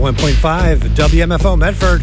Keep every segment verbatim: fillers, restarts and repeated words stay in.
ninety-one point five W M F O Medford.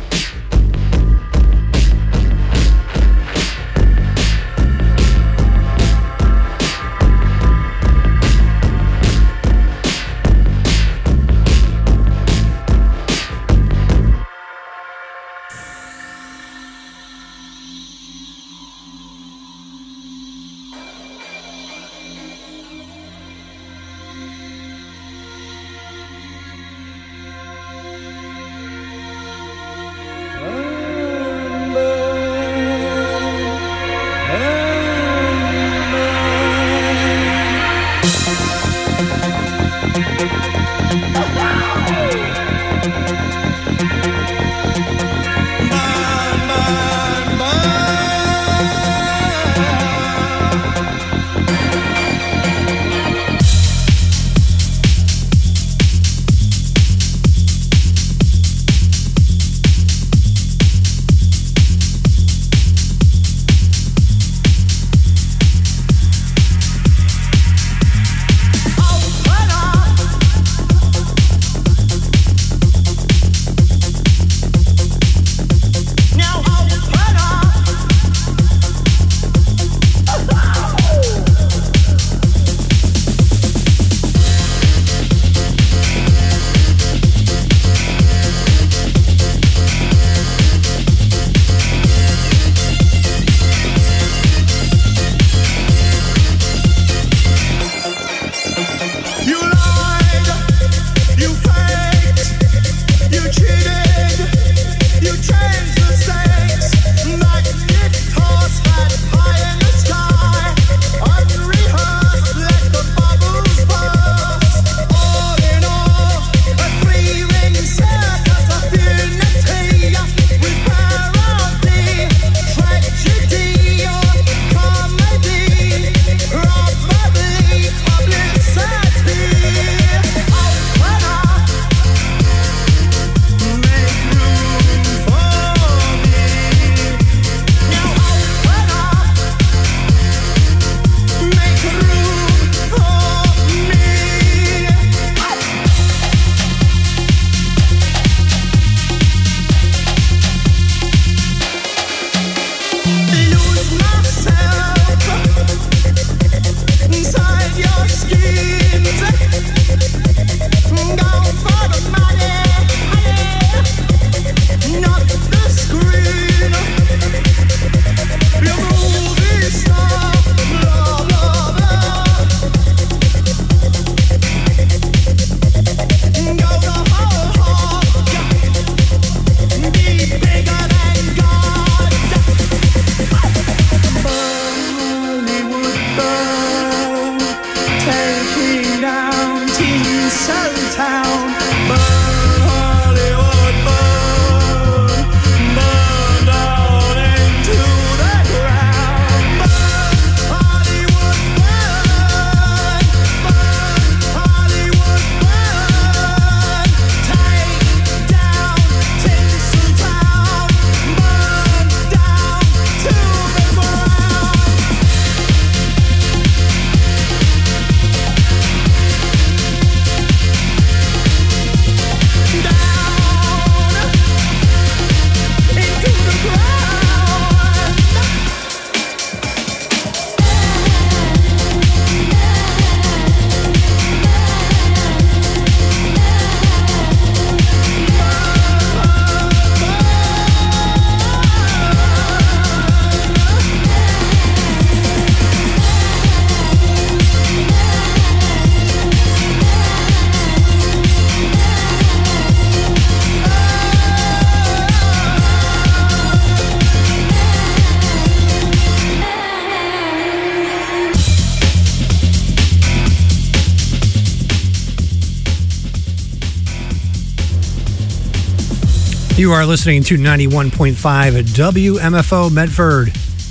You are listening to ninety-one point five W M F O Medford.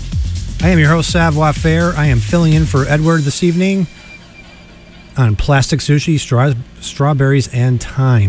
I am your host, Savoir Faire. I am filling in for Edward this evening on Plastic Sushi, straw- Strawberries, and Time.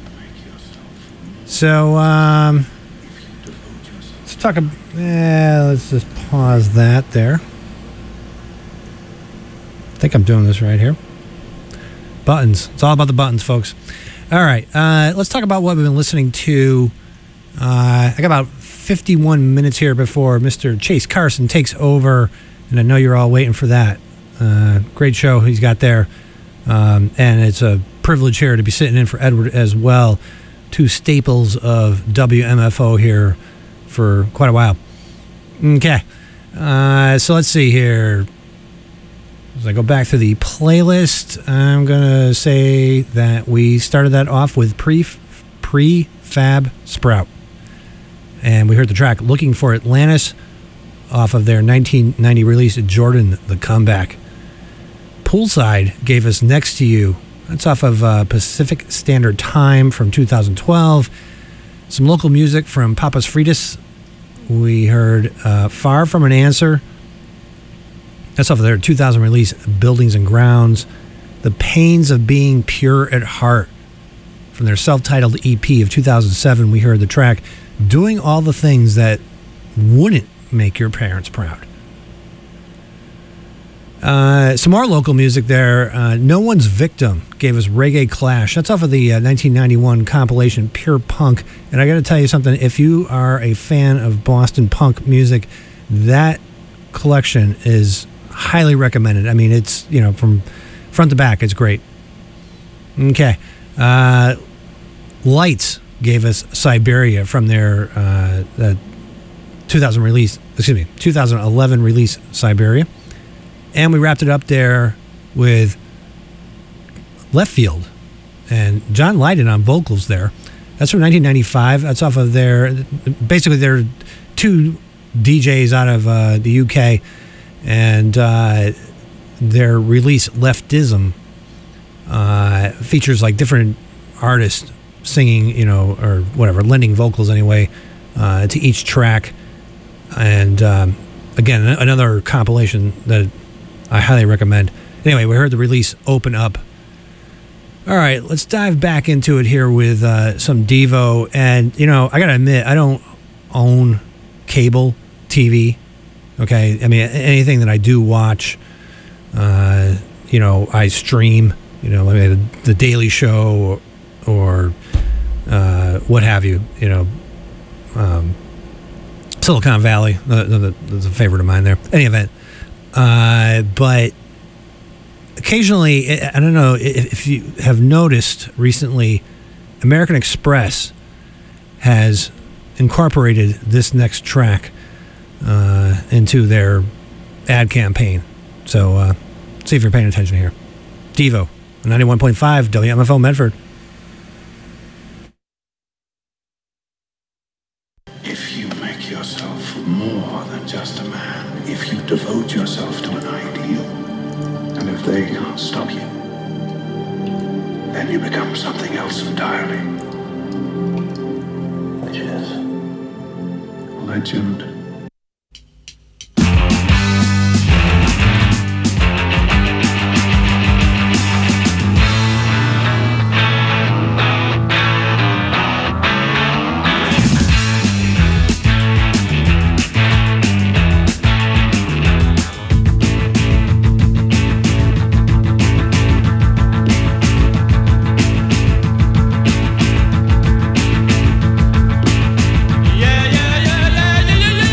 So, um, let's talk about... Eh, let's just pause that there. I think I'm doing this right here. Buttons. It's all about the buttons, folks. All right. Uh, let's talk about what we've been listening to. Uh, I got about fifty-one minutes here before Mister Chase Carson takes over, and I know you're all waiting for that. Uh, great show he's got there. Um, and it's a privilege here to be sitting in for Edward as well. Two staples of W M F O here for quite a while. Okay. Uh, so let's see here. As I go back to the playlist, I'm going to say that we started that off with pre, Prefab Sprout. And we heard the track Looking for Atlantis off of their nineteen ninety release, Jordan, The Comeback. Poolside gave us Next to You. That's off of uh, Pacific Standard Time from two thousand twelve. Some local music from Papas Fritas. We heard uh, Far From an Answer. That's off of their two thousand release, Buildings and Grounds. The Pains of Being Pure at Heart. From their self-titled E P of two thousand seven, we heard the track Doing All the Things That Wouldn't Make Your Parents Proud. Uh, some more local music there. Uh, No One's Victim gave us Reggae Clash. That's off of the uh, nineteen ninety-one compilation Pure Punk. And I got to tell you something. If you are a fan of Boston punk music, that collection is highly recommended. I mean, it's, you know, from front to back, it's great. Okay. Uh, Lights gave us Siberia from their uh, uh, two thousand release, excuse me, two thousand eleven release Siberia. And we wrapped it up there with Left Field and John Lydon on vocals there. That's from nineteen ninety-five. That's off of their, basically they're two D Js out of uh, the U K, and uh, their release Leftism uh, features like different artists singing, you know, or whatever, lending vocals anyway uh, to each track. And um, again, another compilation that I highly recommend. Anyway, we heard the release Open Up. All right, let's dive back into it here with uh, some Devo. And, you know, I got to admit, I don't own cable T V. Okay? I mean, anything that I do watch, uh, you know, I stream, you know, I mean, the, the Daily Show or, or uh, what have you, you know. Um, Silicon Valley, that's a favorite of mine there. Any event. Uh, but occasionally, I don't know if you have noticed recently, American Express has incorporated this next track uh, into their ad campaign. So uh, see if you're paying attention here. Devo, ninety-one point five W M F O Medford. If you make yourself more than just a man, if you devote yourself to an ideal, and if they can't stop you, then you become something else entirely. Which is? Legend. Yeah, yeah, yeah, yeah, yeah, yeah, yeah.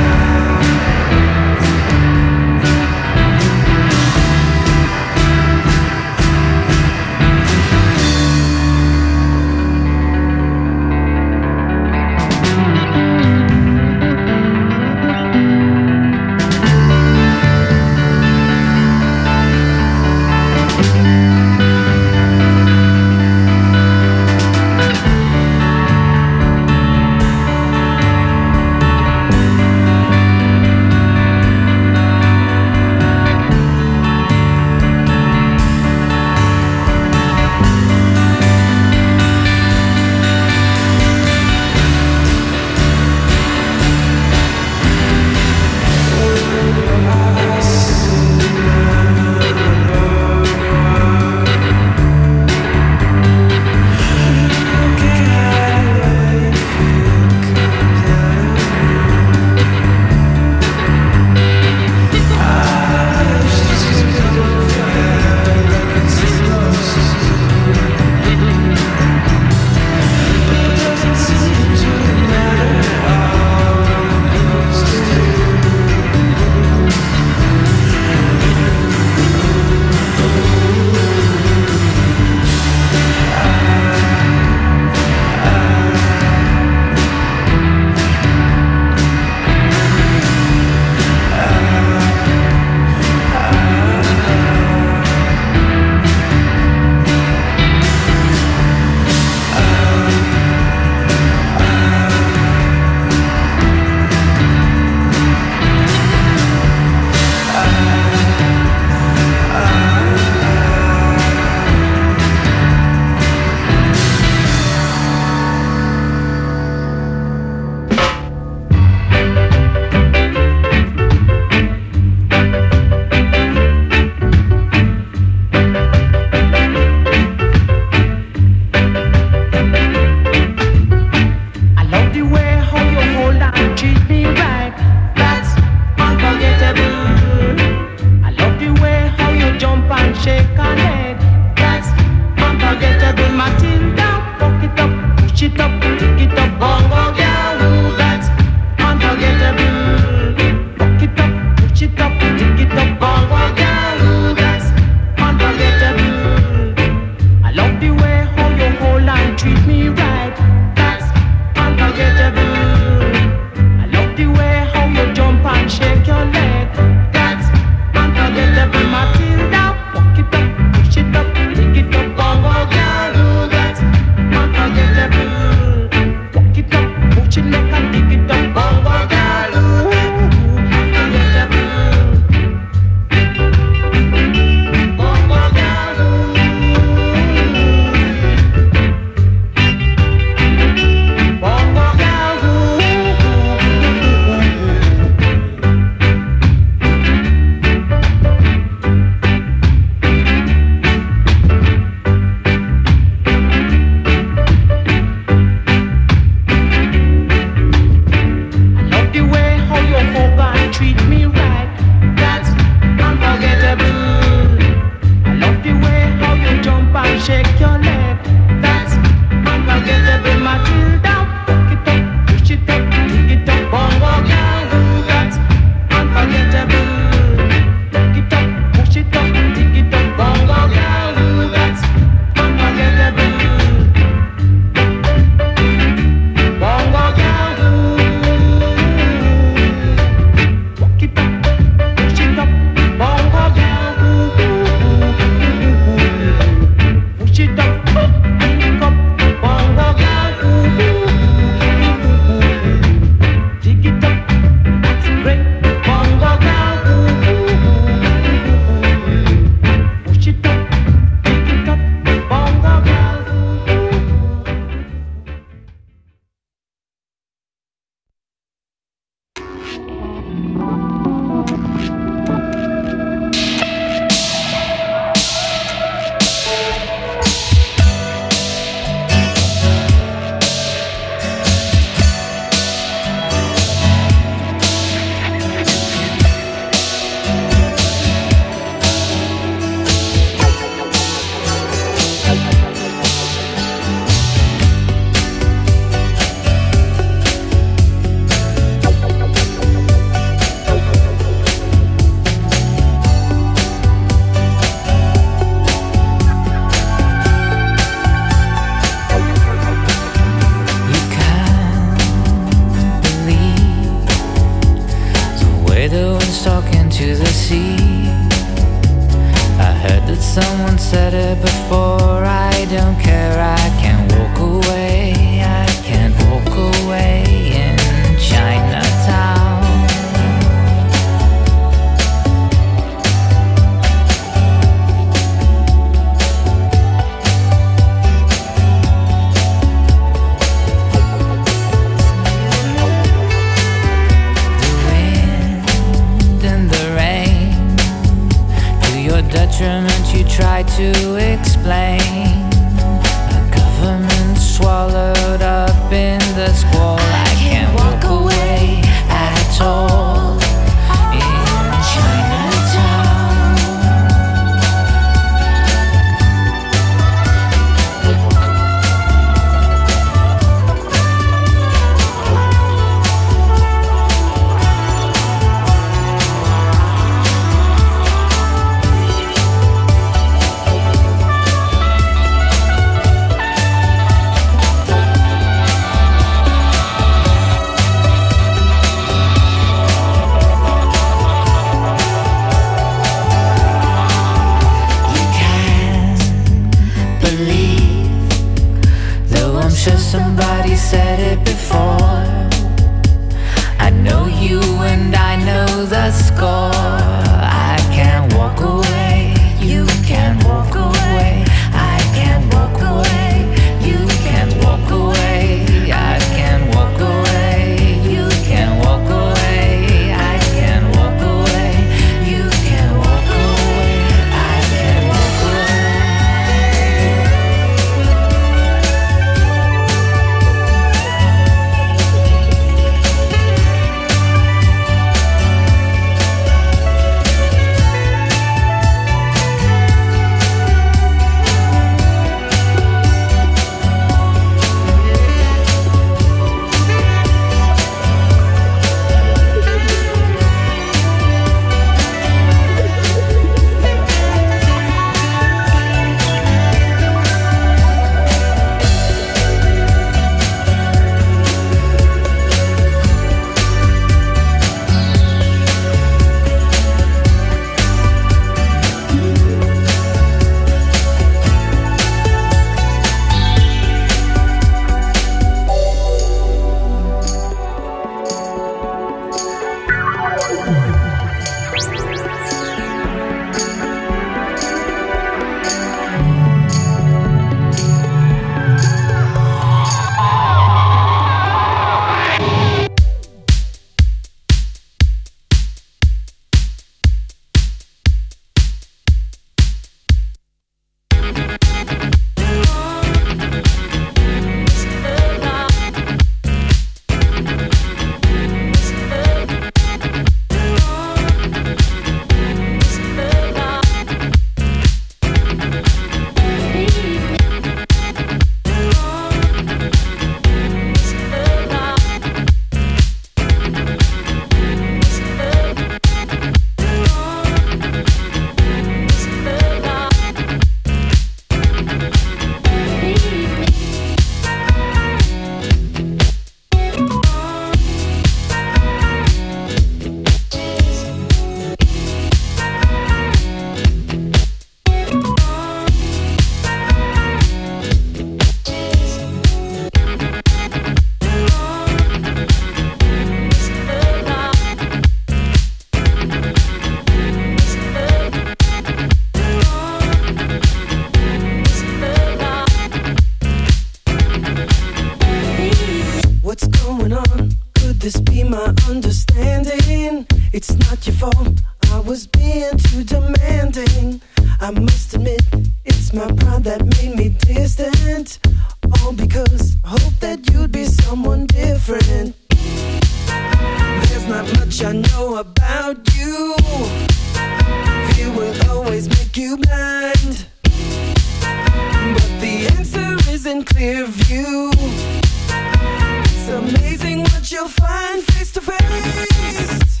going on? Could this be my understanding? It's not your fault, I was being too demanding. I must admit, it's my pride that made me distant. All because I hope that you'd be someone different. There's not much I know about you. Fear will always make you blind. But the answer is in clear view. It's amazing what you'll find face to face.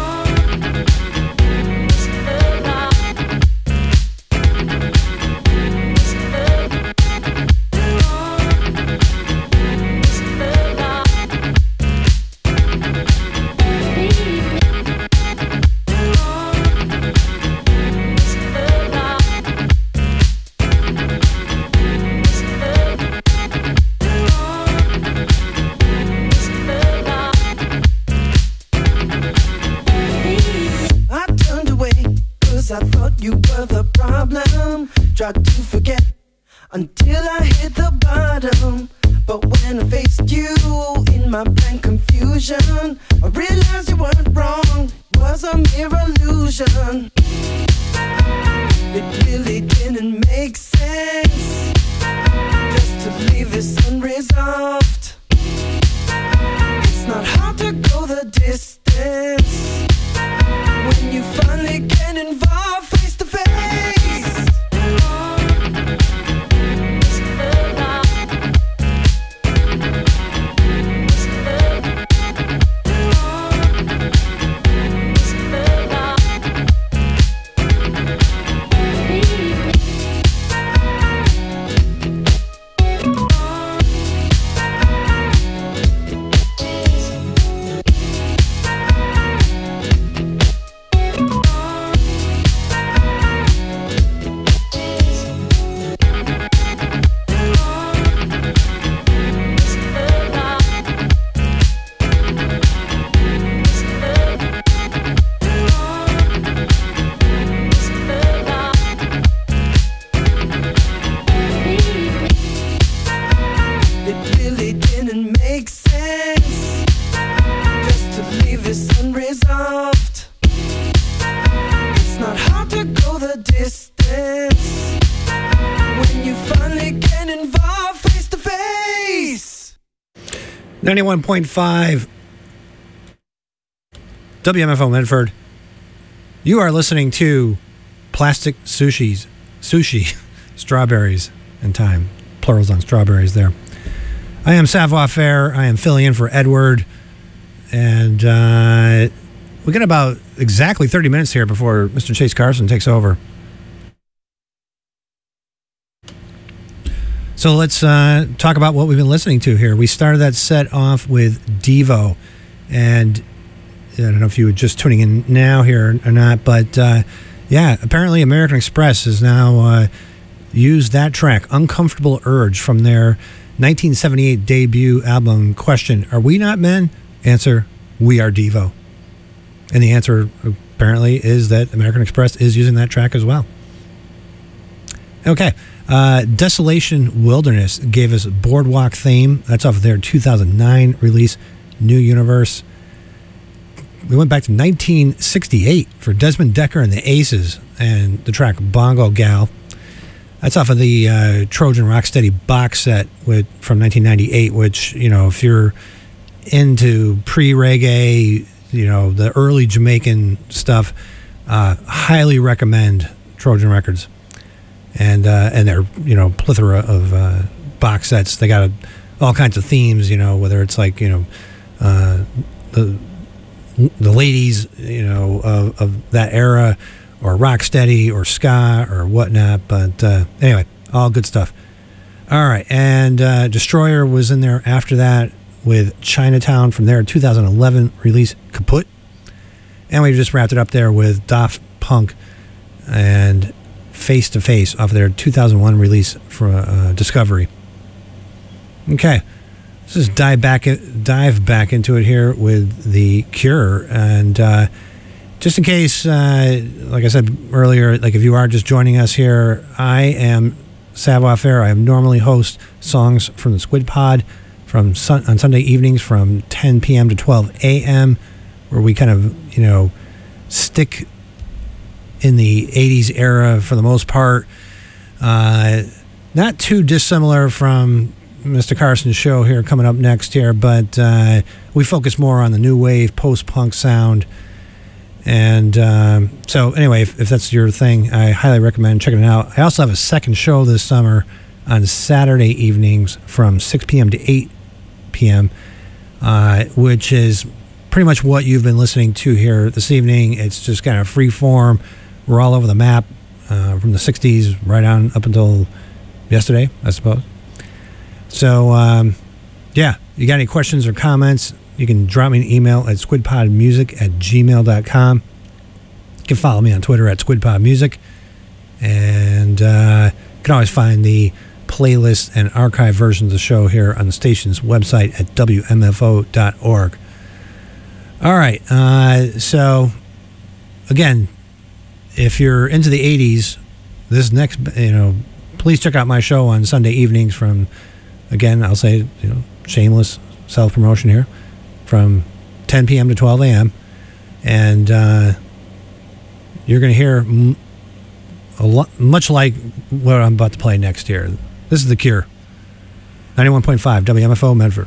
I thought you were the problem. Tried to forget until I hit the bottom. But when I faced you in my blank confusion, I realized you weren't wrong, it was a mere illusion. It really didn't make sense just to leave this unresolved. It's not hard to go the distance when you finally get involved face to face. ninety-one point five W M F O Medford. You are listening to Plastic Sushis, Sushi, Strawberries and Time. Plurals on strawberries there. I am Savoir Faire. I am filling in for Edward. And uh, we got about exactly thirty minutes here before Mister Chase Carson takes over. So let's uh, talk about what we've been listening to here. We started that set off with Devo. And I don't know if you were just tuning in now here or not, but uh, yeah, apparently American Express has now uh, used that track, Uncomfortable Urge, from their nineteen seventy-eight debut album. Question, are we not men? Answer, we are Devo. And the answer apparently is that American Express is using that track as well. Okay. Uh, Desolation Wilderness gave us Boardwalk Theme. That's off of their two thousand nine release, New Universe. We went back to nineteen sixty-eight for Desmond Decker and the Aces and the track Bongo Gal. That's off of the uh, Trojan Rocksteady box set with from nineteen ninety-eight, which, you know, if you're into pre-reggae, you know, the early Jamaican stuff, uh, highly recommend Trojan Records. And uh, and their, you know, plethora of uh, box sets. They got a, all kinds of themes, you know, whether it's like, you know, uh, the the ladies, you know, of, of that era, or rocksteady, or ska, or whatnot. But uh, anyway, all good stuff. All right, and uh, Destroyer was in there after that with Chinatown from their two thousand eleven release, Kaput. And we just wrapped it up there with Daft Punk and Face to Face off of their two thousand one release for uh, Discovery. Okay, let's just dive back dive back into it here with The Cure, and uh, just in case, uh, like I said earlier, like if you are just joining us here, I am Savoir Faire. I normally host songs from the Squid Pod from sun, on Sunday evenings from ten p.m. to twelve a.m., where we kind of, you know, stick in the eighties era for the most part. Uh, not too dissimilar from Mister Carson's show here coming up next here, but uh, we focus more on the new wave, post-punk sound. And um, so anyway, if, if that's your thing, I highly recommend checking it out. I also have a second show this summer on Saturday evenings from six p.m. to eight p.m., uh, which is pretty much what you've been listening to here this evening. It's just kind of free form. We're all over the map uh, from the sixties right on up until yesterday, I suppose. So, um, yeah, you got any questions or comments, you can drop me an email at squidpodmusic at gmail dot com. You can follow me on Twitter at squidpodmusic. And uh, you can always find the playlist and archive versions of the show here on the station's website at W M F O dot org. All right, uh, so, again, if you're into the eighties, this next, you know, please check out my show on Sunday evenings from, again, I'll say, you know, shameless self-promotion here, from ten p.m. to twelve a.m. And uh, you're going to hear m- a lot, much like what I'm about to play next year. This is The Cure, ninety-one point five W M F O Medford.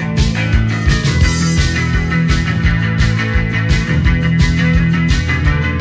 Thank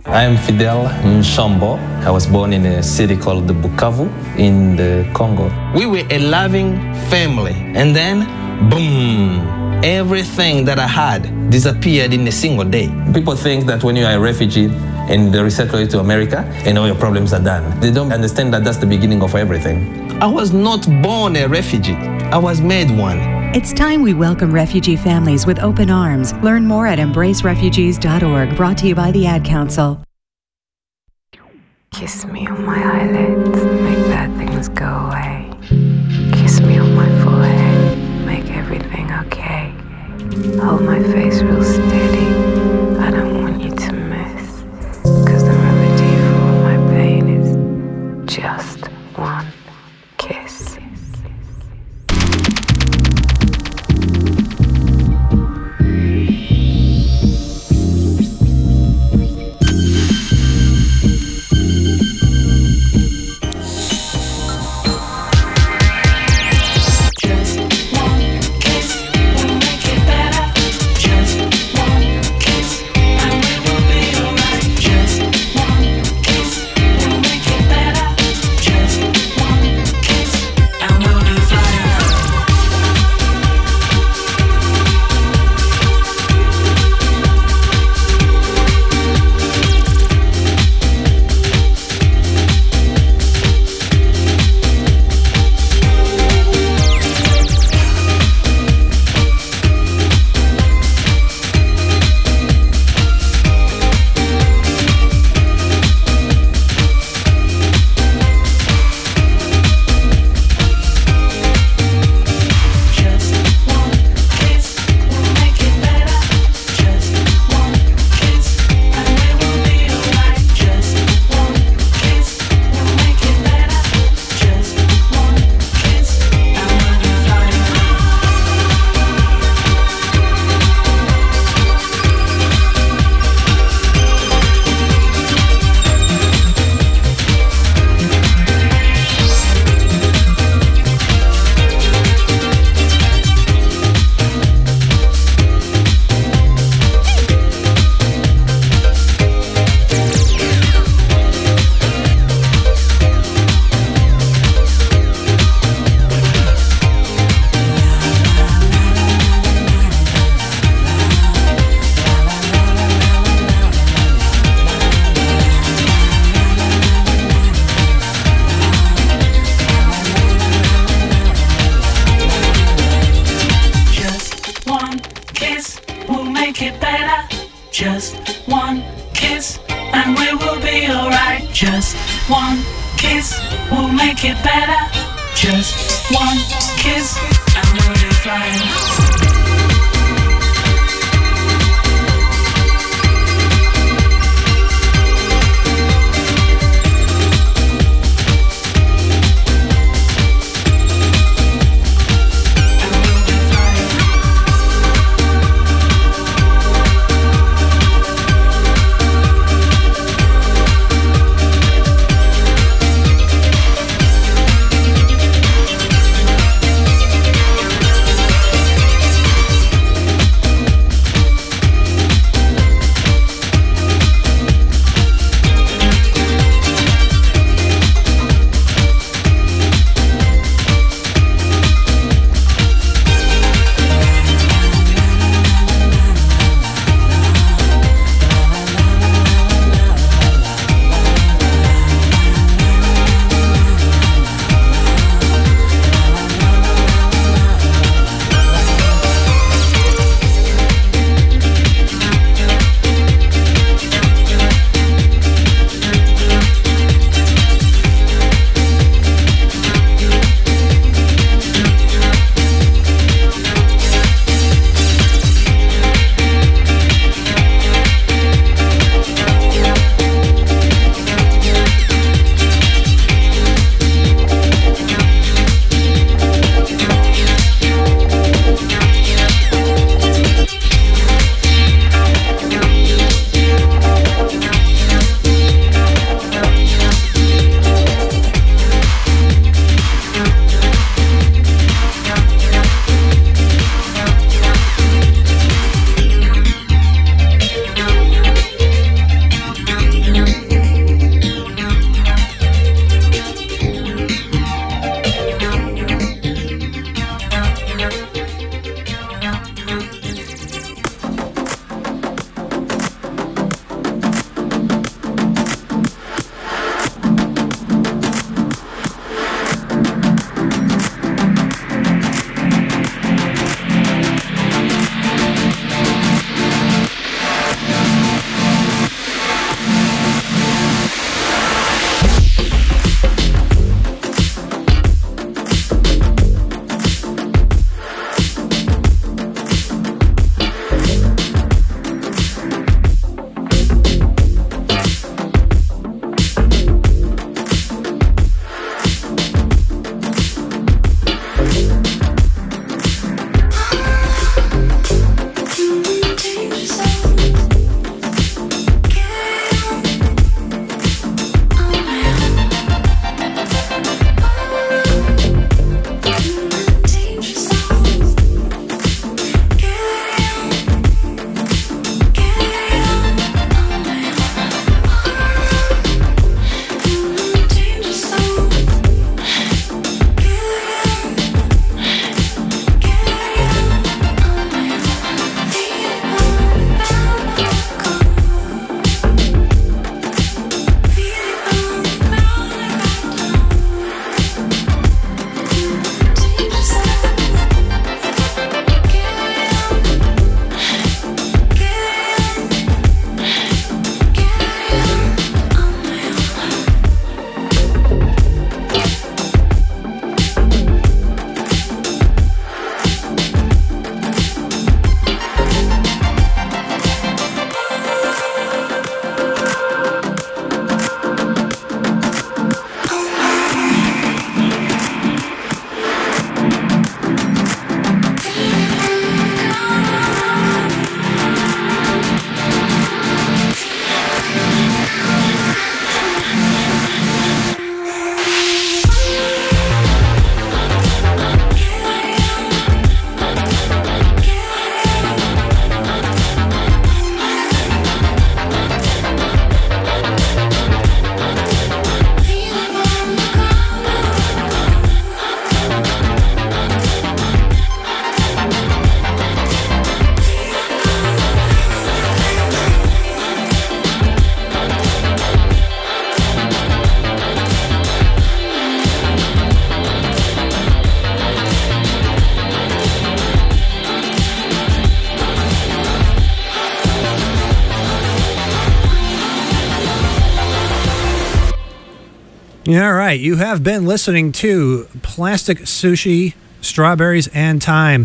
I am Fidel Nshambo. I was born in a city called Bukavu in the Congo. We were a loving family, and then, boom, everything that I had disappeared in a single day. People think that when you are a refugee and they resettle you to America and all your problems are done. They don't understand that that's the beginning of everything. I was not born a refugee. I was made one. It's time we welcome refugee families with open arms. Learn more at embrace refugees dot org, brought to you by the Ad Council. Kiss me on my eyelids, make bad things go away. Kiss me on my forehead, make everything okay. Hold my face real steady, I don't want you to miss. Cause the remedy for all my pain is just one kiss. All right, you have been listening to Plastic Sushi, Strawberries and Time.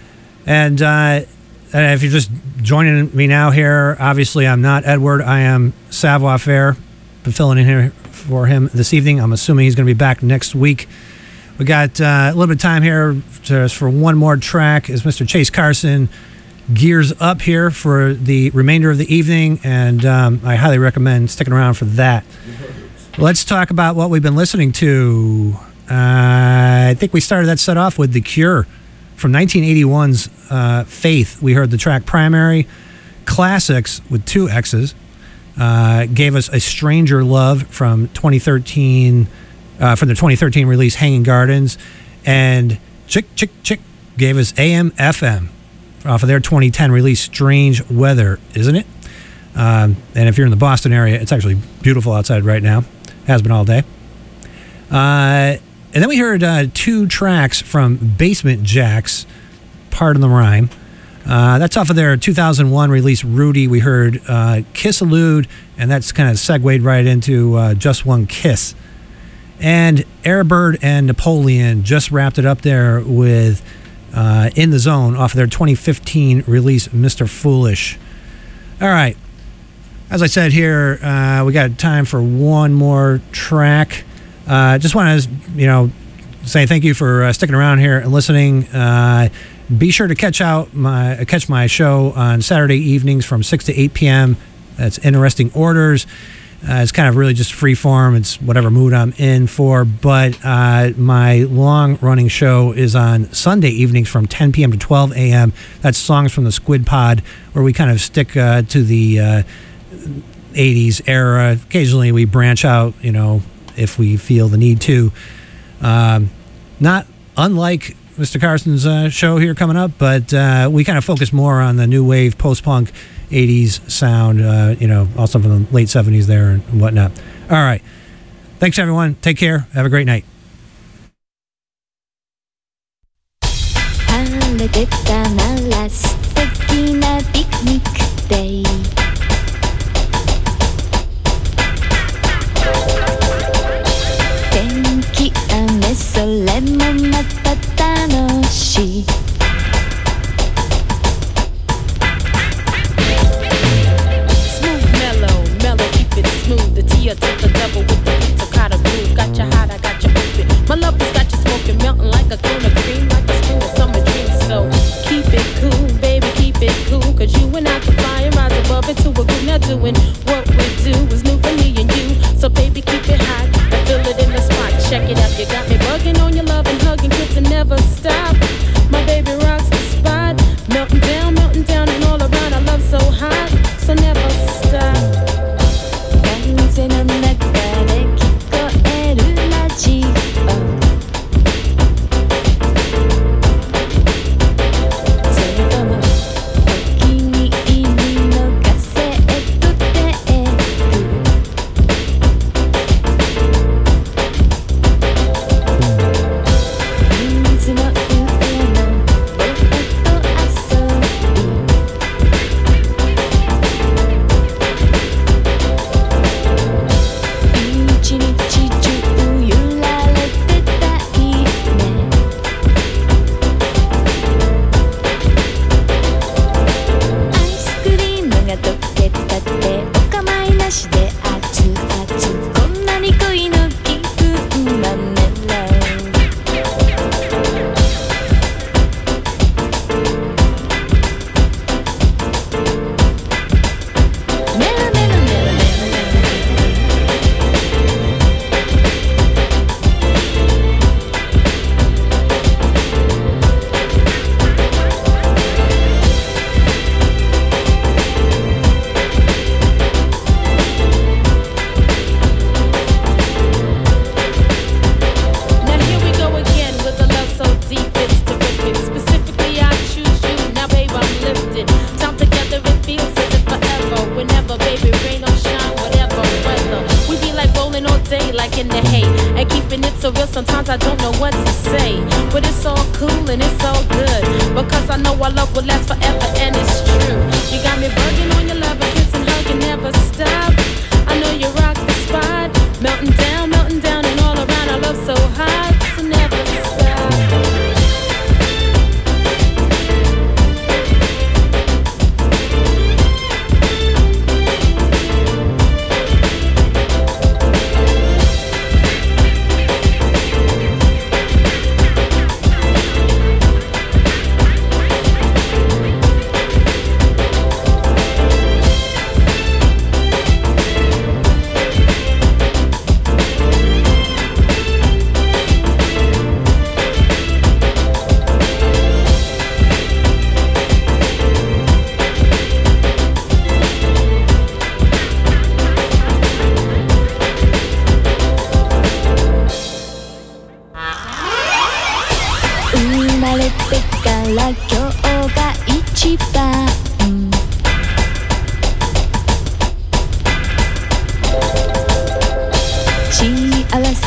And uh, if you're just joining me now here, obviously I'm not Edward. I am Savoir Faire. Been filling in here for him this evening. I'm assuming he's going to be back next week. We got uh, a little bit of time here to, for one more track as Mister Chase Carson gears up here for the remainder of the evening, and um, I highly recommend sticking around for that. Let's talk about what we've been listening to. Uh, I think we started that set off with The Cure from nineteen eighty-one's uh, Faith. We heard the track Primary. Classics with two X's uh, gave us A Stranger Love from twenty thirteen, uh, from the twenty thirteen release Hanging Gardens. And Chick Chick Chick gave us A M F M off of their twenty ten release Strange Weather, isn't it? Um, and if you're in the Boston area, it's actually beautiful outside right now. Has been all day. Uh, and then we heard uh, two tracks from Basement Jaxx, Pardon the Rhyme. Uh, that's off of their two thousand one release Rudy. We heard uh, Kiss Allude, and that's kind of segued right into uh, Just One Kiss. And Airbird and Napoleon just wrapped it up there with uh, In the Zone off of their twenty fifteen release Mister Foolish. All right. As I said here, uh, we got time for one more track. I uh, just want to, you know, say thank you for uh, sticking around here and listening. Uh, be sure to catch out my uh, catch my show on Saturday evenings from six to eight p.m. That's Interesting Orders. Uh, it's kind of really just free form. It's whatever mood I'm in for. But uh, my long-running show is on Sunday evenings from ten p.m. to twelve a.m. That's Songs from the Squid Pod, where we kind of stick uh, to the uh, eighties era. Occasionally we branch out, you know, if we feel the need to. Um, not unlike Mister Carson's uh, show here coming up, but uh, we kind of focus more on the new wave, post-punk, eighties sound, uh, you know, also from the late seventies there and whatnot. All right. Thanks, everyone. Take care. Have a great night. それもまた楽しいSmooth mellow, mellow, keep it smooth. The Tia to the double with the pizzicato groove. Got you hot, I got you open. My love has got you smoking, melting like a cone of cream, like a spoon of summer dream. So keep it cool, baby, keep it cool. Cause you and I can fly and rise above into a groove. Now doing what we do is new for me and you. So baby, keep it hot and feel it in the spot. Check it out, you got me bugging on your love and hugging, kiss and never stop. My baby rocks the spot, melting down, melting down and all around. I love so hot, so never stop. 風の中で聞こえるラジオそれともお気に入りのカセットテープ水の上のボート遊び一日中揺られてたいねアイスクリームが溶けたってお構いなしで熱々こんなに恋の気分はメロメロメロメロメロメNow here we go again with a love so deep it's terrific. Specifically I choose you, now babe I'm lifted. Time together it feels as if forever. Whenever baby rain or shine, whatever weather. We be like rolling all day like in the hay. And keeping it so real sometimes I don't know what to say. But it's all cool and it's all good. Because I know our love will last forever and it's true. You got me bugging on your love and kiss and hug and never stop. I know you rock the spot. Melting down, melting down ら今日が一番